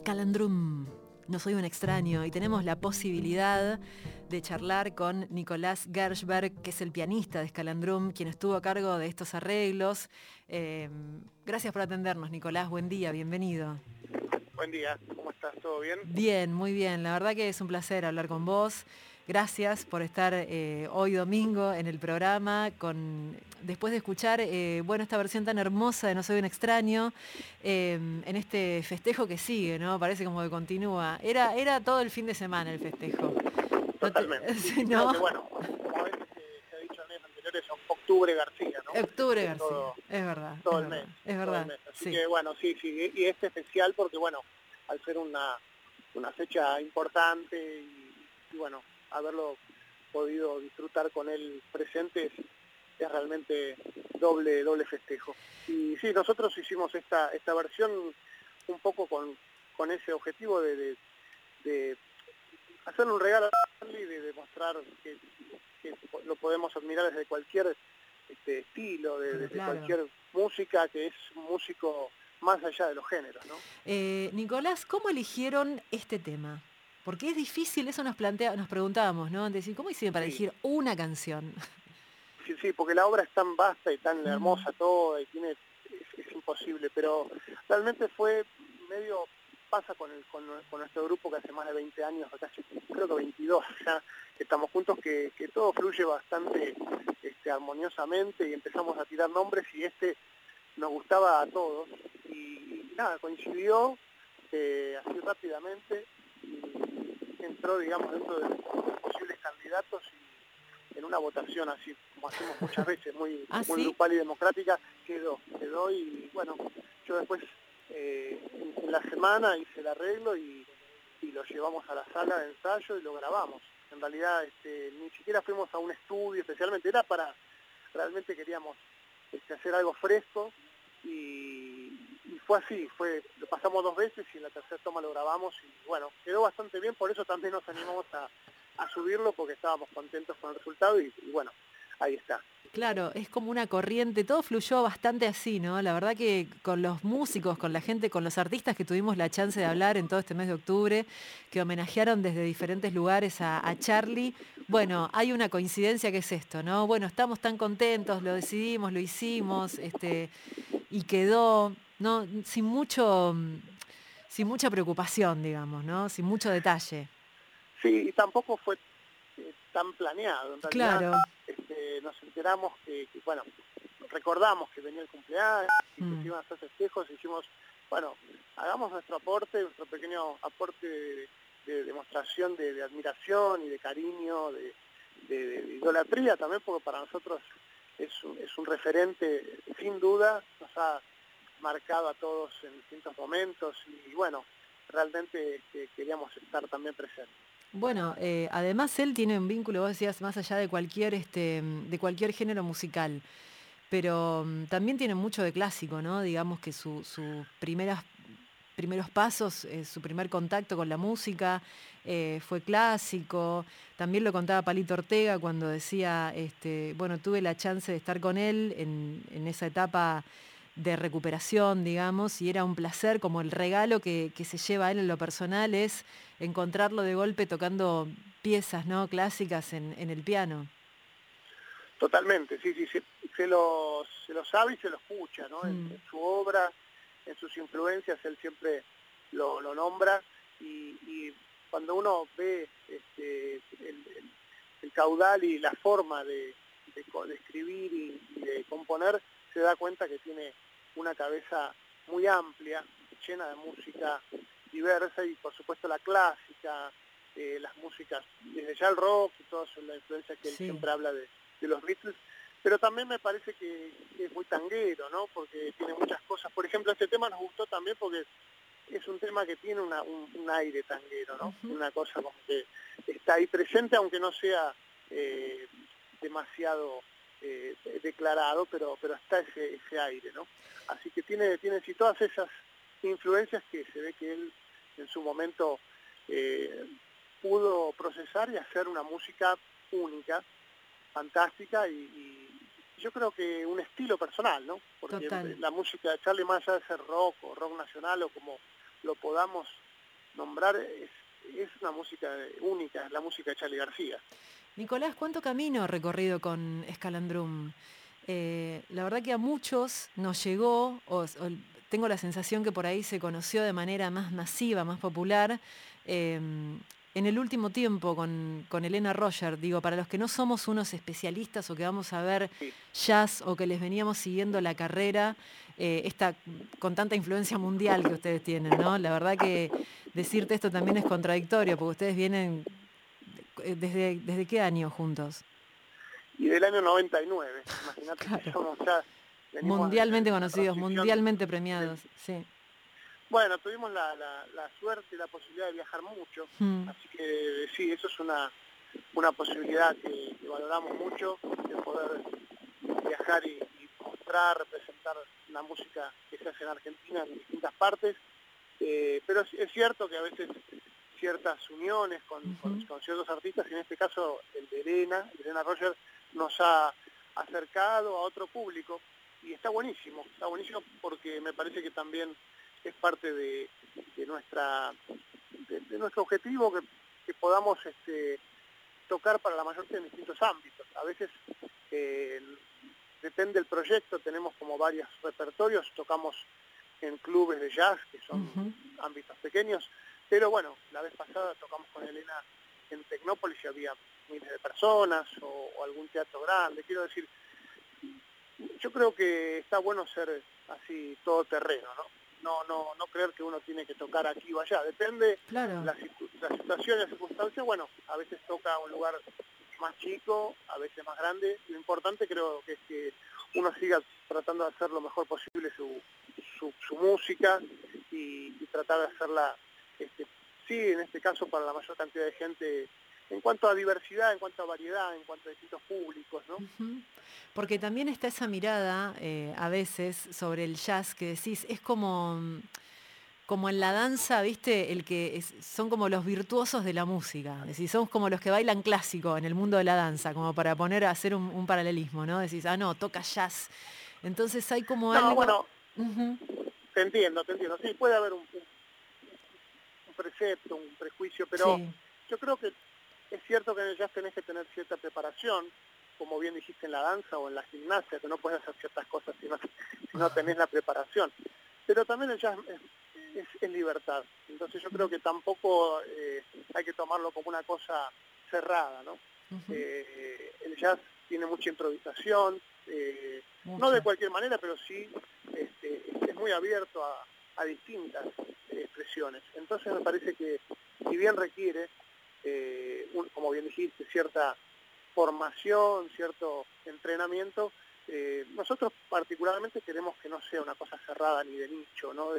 Scalandrum. No soy un extraño y tenemos la posibilidad de charlar con Nicolás Gershberg, que es el pianista de Scalandrum, quien estuvo a cargo de estos arreglos. Gracias por atendernos, Nicolás. Buen día, bienvenido. Buen día, ¿cómo estás? ¿Todo bien? Bien, muy bien. La verdad que es un placer hablar con vos. Gracias por estar hoy domingo en el programa, después de escuchar esta versión tan hermosa de No soy un extraño, en este festejo que sigue, ¿no? Parece como que continúa. Era todo el fin de semana el festejo. Totalmente. Sí, ¿no? ¿no? Creo que, bueno, como a veces se ha dicho en días anteriores, es octubre García, ¿no? Octubre García, es verdad, Todo es el verdad, mes, es todo el verdad, mes. Así sí. que, bueno, sí, y este especial porque, bueno, al ser una fecha importante y bueno, haberlo podido disfrutar con él presente es realmente doble festejo. Y sí, nosotros hicimos esta versión un poco con ese objetivo de hacerle un regalo a Charlie, de demostrar que lo podemos admirar desde cualquier estilo, desde Claro. cualquier música, que es músico más allá de los géneros, ¿no? Nicolás, ¿cómo eligieron este tema? Porque es difícil, eso nos preguntábamos, ¿no? Decir, ¿cómo hicieron para elegir una canción? Sí, porque la obra es tan vasta y tan hermosa toda, y es imposible, pero realmente fue medio, pasa con nuestro grupo que hace más de 20 años, casi, creo que 22 ya, que estamos juntos, que todo fluye bastante armoniosamente y empezamos a tirar nombres y nos gustaba a todos y nada, coincidió así rápidamente y entró, digamos, dentro de los posibles candidatos y en una votación así, como hacemos muchas veces, muy ¿Sí? grupal y democrática, quedó y bueno, yo después en la semana hice el arreglo y lo llevamos a la sala de ensayo y lo grabamos. En realidad ni siquiera fuimos a un estudio especialmente, era realmente queríamos hacer algo fresco y fue así, lo pasamos 2 veces y en la tercera toma lo grabamos y bueno, quedó bastante bien, por eso también nos animamos a subirlo porque estábamos contentos con el resultado y bueno, ahí está. Claro, es como una corriente, todo fluyó bastante así, ¿no? La verdad que con los músicos, con la gente, con los artistas que tuvimos la chance de hablar en todo este mes de octubre, que homenajearon desde diferentes lugares a Charlie, bueno, hay una coincidencia que es esto, ¿no? Bueno, estamos tan contentos, lo decidimos, lo hicimos, y quedó, ¿no? Sin mucha preocupación, digamos, ¿no? Sin mucho detalle. Sí, y tampoco fue tan planeado, en realidad. Claro. Nos enteramos que, bueno, recordamos que venía el cumpleaños y que se iban a hacer festejos y dijimos, bueno, hagamos nuestro pequeño aporte de demostración de admiración y de cariño, de idolatría también, porque para nosotros es un referente, sin duda, nos ha marcado a todos en distintos momentos y bueno, realmente queríamos estar también presentes. Bueno, además él tiene un vínculo, vos decías, más allá de cualquier género musical, pero también tiene mucho de clásico, ¿no? Digamos que sus primeros pasos, su primer contacto con la música fue clásico. También lo contaba Palito Ortega cuando decía, tuve la chance de estar con él en esa etapa de recuperación, digamos, y era un placer, como el regalo que se lleva él en lo personal es encontrarlo de golpe tocando piezas, ¿no? Clásicas en el piano. Totalmente, sí, se lo sabe y se lo escucha, ¿no? En su obra, en sus influencias, él siempre lo nombra y cuando uno ve el caudal y la forma de escribir y de componer, se da cuenta que tiene una cabeza muy amplia, llena de música diversa y por supuesto la clásica, las músicas, desde ya el rock y toda la influencia que él siempre habla de los Beatles, pero también me parece que es muy tanguero, ¿no? Porque tiene muchas cosas. Por ejemplo, este tema nos gustó también porque es un tema que tiene un aire tanguero, ¿no? Una cosa como que está ahí presente, aunque no sea demasiado declarado, pero está ese aire, ¿no? Así que tiene sí, todas esas influencias que se ve que él en su momento pudo procesar y hacer una música única, fantástica y yo creo que un estilo personal, ¿no? Porque la música de Charlie, más allá de ser rock o rock nacional o como lo podamos nombrar, es una música única, es la música de Charly García. Nicolás, ¿cuánto camino recorrido con Escalandrum? La verdad que a muchos nos llegó, tengo la sensación que por ahí se conoció de manera más masiva, más popular, en el último tiempo con Helena Roger. Digo, para los que no somos unos especialistas o que vamos a ver Sí. jazz o que les veníamos siguiendo la carrera, con tanta influencia mundial que ustedes tienen, ¿no? La verdad que decirte esto también es contradictorio, porque ustedes vienen ¿desde qué año juntos? Y del año 99, imagínate Claro. que somos ya... Mundialmente de una conocidos, transición mundialmente premiados, sí. Bueno, tuvimos la suerte y la posibilidad de viajar mucho, así que sí, eso es una posibilidad que valoramos mucho, de poder viajar y mostrar, representar la música que se hace en Argentina en distintas partes, pero es cierto que a veces ciertas uniones con ciertos artistas, y en este caso el de Helena Roger, nos ha acercado a otro público, y está buenísimo porque me parece que también es parte de nuestro objetivo que podamos tocar para la mayoría en distintos ámbitos. A veces depende del proyecto, tenemos como varios repertorios, tocamos en clubes de jazz, que son ámbitos pequeños, pero bueno, la vez pasada tocamos con Helena en Tecnópolis y había miles de personas, o algún teatro grande. Quiero decir, yo creo que está bueno ser así todoterreno, ¿no? No creer que uno tiene que tocar aquí o allá. Depende Claro. la situación y las circunstancias. Bueno, a veces toca un lugar más chico, a veces más grande. Lo importante creo que es que uno siga tratando de hacer lo mejor posible su música y tratar de hacerla, sí, en este caso para la mayor cantidad de gente, en cuanto a diversidad, en cuanto a variedad, en cuanto a distintos públicos, ¿no? Porque también está esa mirada a veces sobre el jazz que decís, es como en la danza, ¿viste? Son como los virtuosos de la música. Decís, somos como los que bailan clásico en el mundo de la danza, como para hacer un paralelismo, ¿no? Decís, no, toca jazz. Entonces hay como No, algo... bueno, te entiendo. Sí, puede haber un precepto, un prejuicio, pero Sí. yo creo que es cierto que en el jazz tenés que tener cierta preparación, como bien dijiste en la danza o en la gimnasia, que no puedes hacer ciertas cosas si no tenés la preparación. Pero también el jazz es libertad. Entonces yo creo que tampoco hay que tomarlo como una cosa cerrada, ¿no? El jazz tiene mucha improvisación, no de cualquier manera, pero sí es muy abierto a distintas expresiones. Entonces me parece que si bien requiere, como bien dijiste, cierta formación, cierto entrenamiento, nosotros particularmente queremos que no sea una cosa cerrada ni de nicho, ¿no?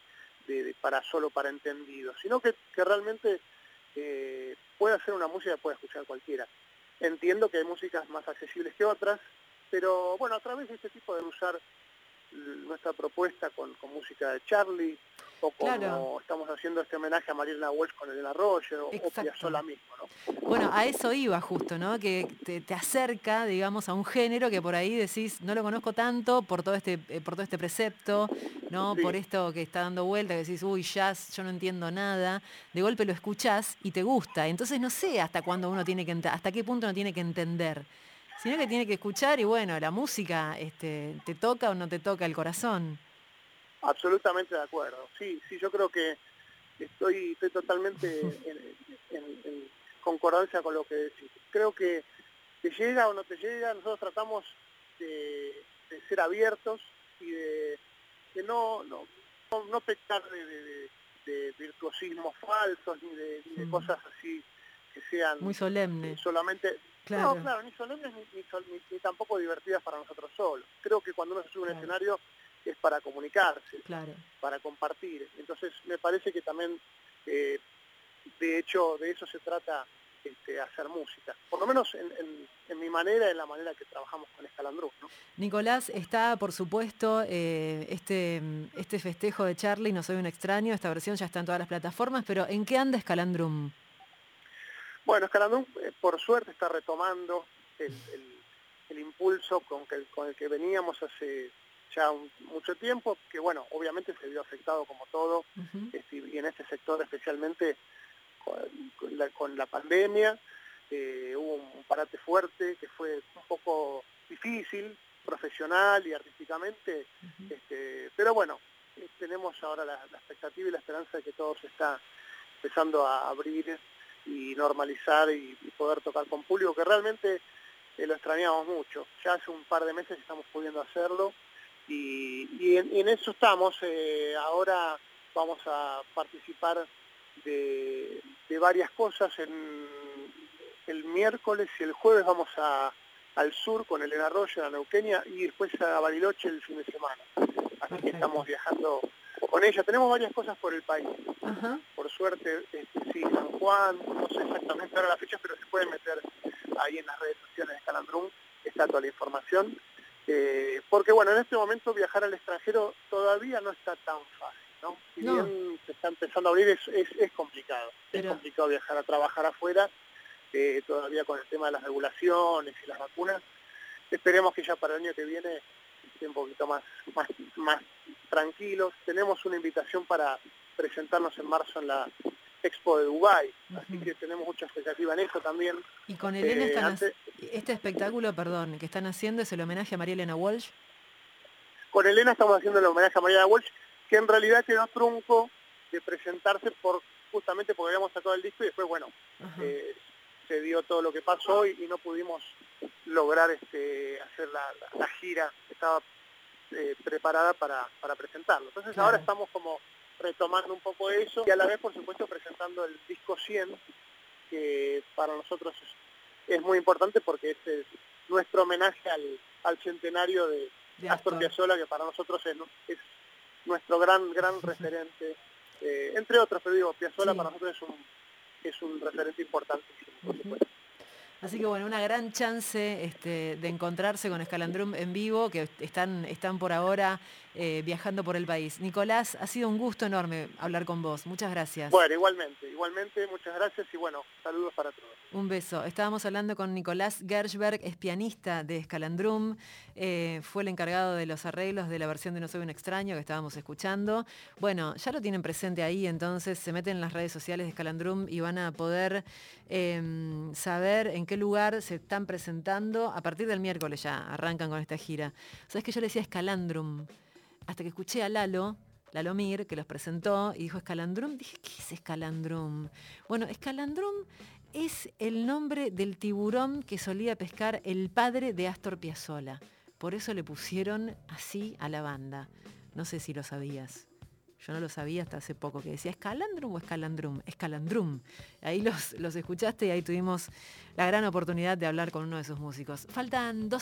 Solo para entendidos, sino que realmente pueda ser una música que pueda escuchar cualquiera. Entiendo que hay músicas más accesibles que otras, pero bueno, a través de este tipo de usar nuestra propuesta con música de Charly, o como Claro. estamos haciendo este homenaje a Marielena Walsh con Helena Roger, o Piazzolla mismo, ¿no? Bueno, a eso iba justo, ¿no? Que te acerca, digamos, a un género que por ahí decís, no lo conozco tanto por todo este precepto, ¿no? Sí. Por esto que está dando vuelta, que decís, uy, jazz, yo no entiendo nada. De golpe lo escuchás y te gusta. Entonces no sé hasta cuándo uno tiene que hasta qué punto uno tiene que entender, sino que tiene que escuchar y bueno, la música te toca o no te toca el corazón. Absolutamente de acuerdo. Sí, yo creo que estoy totalmente en concordancia con lo que decís. Creo que te llega o no te llega, nosotros tratamos de ser abiertos y de no pecar de virtuosismos falsos ni de cosas así que sean Muy solemne. solamente... Claro. No, claro, ni solemnes ni tampoco divertidas para nosotros solos. Creo que cuando uno se sube a un escenario es para comunicarse, Claro. para compartir. Entonces me parece que también, de hecho, de eso se trata hacer música. Por lo menos en mi manera, en la manera que trabajamos con Escalandrum, ¿no? Nicolás, está por supuesto este festejo de Charly, No soy un extraño, esta versión ya está en todas las plataformas, pero ¿en qué anda Escalandrum? Bueno, Escalandrum por suerte está retomando el impulso con el que veníamos hace ya mucho tiempo, que bueno, obviamente se vio afectado como todo, Ujú. y en este sector especialmente con la pandemia. Hubo un parate fuerte que fue un poco difícil, profesional y artísticamente, Ujú. pero bueno, tenemos ahora la expectativa y la esperanza de que todo se está empezando a abrir y normalizar y poder tocar con público, que realmente lo extrañamos mucho. Ya hace un par de meses estamos pudiendo hacerlo y en eso estamos. Ahora vamos a participar de varias cosas. El miércoles y el jueves vamos al sur con Elena Arroyo, a Neuquenia, y después a Bariloche el fin de semana. Así que estamos Perfecto. viajando con ella. Tenemos varias cosas por el país. Ajá. Por suerte, sí, San Juan, no sé exactamente ahora las fechas, pero se pueden meter ahí en las redes sociales de Escalandrum, está toda la información. Porque bueno, en este momento viajar al extranjero todavía no está tan fácil, ¿no? Si No, bien se está empezando a abrir, es complicado. Es pero complicado viajar a trabajar afuera, todavía con el tema de las regulaciones y las vacunas. Esperemos que ya para el año que viene esté un poquito más tranquilos. Tenemos una invitación para presentarnos en marzo en la Expo de Dubái, así ujú. que tenemos mucha expectativa en eso también. Y con Elena están Antes, este espectáculo, perdón, que están haciendo es el homenaje a María Elena Walsh. con Elena estamos haciendo el homenaje a Mariana Walsh, que en realidad quedó trunco de presentarse justamente porque habíamos sacado el disco y después, bueno, Ajá, eh, se dio todo lo que pasó y no pudimos lograr hacer la gira que estaba preparada para presentarlo. Entonces ahora claro. estamos como retomando un poco eso y a la vez, por supuesto, presentando el disco 100, que para nosotros es muy importante porque es nuestro homenaje al centenario de De Astor Astor. Piazzolla, que para nosotros es nuestro gran referente, entre otros, pero digo, Piazzolla Sí. para nosotros es un referente importantísimo, por Ujú. supuesto. Así que bueno, una gran chance de encontrarse con Escalandrum en vivo, que están por ahora viajando por el país. Nicolás, ha sido un gusto enorme hablar con vos. Muchas gracias. Bueno, igualmente, muchas gracias y bueno, saludos para todos. Un beso. Estábamos hablando con Nicolás Gershberg, es pianista de Escalandrum, fue el encargado de los arreglos de la versión de No Soy un Extraño que estábamos escuchando. Bueno, ya lo tienen presente ahí, entonces se meten en las redes sociales de Escalandrum y van a poder saber en qué lugar se están presentando. A partir del miércoles ya arrancan con esta gira. ¿Sabes que yo le decía Escalandrum? Hasta que escuché a Lalo Mir, que los presentó y dijo Escalandrum. Dije, ¿qué es Escalandrum? Bueno, Escalandrum es el nombre del tiburón que solía pescar el padre de Astor Piazzolla. Por eso le pusieron así a la banda. No sé si lo sabías. Yo no lo sabía hasta hace poco, que decía Escalandrum o Escalandrum. Escalandrum. Ahí los escuchaste y ahí tuvimos la gran oportunidad de hablar con uno de sus músicos. Faltan 2